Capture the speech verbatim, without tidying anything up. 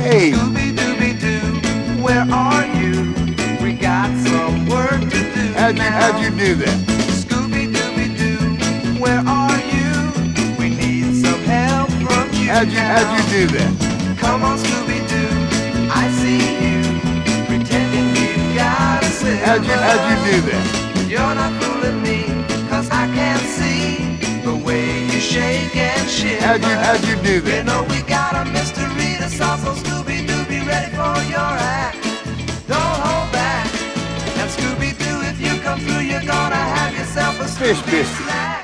Hey. Scooby-Dooby-Doo, where are you? We got some work to do. How'd you, how'd you do that? Scooby-Dooby-Doo, where are you? We need some help from you. How'd you, how'd you do that? Come on, Scooby-Doo, I see you pretending you've got a silver. How'd you, how'd you do that? You're not fooling me, cause I can't see the way you shake and shiver. How'd you, how'd you do You that? know we got a mystery to solve, so Scooby-Doo, be ready for your act. Don't hold back. And Scooby-Doo, if you come through, you're gonna have yourself a Fish Scooby biscuit. snack.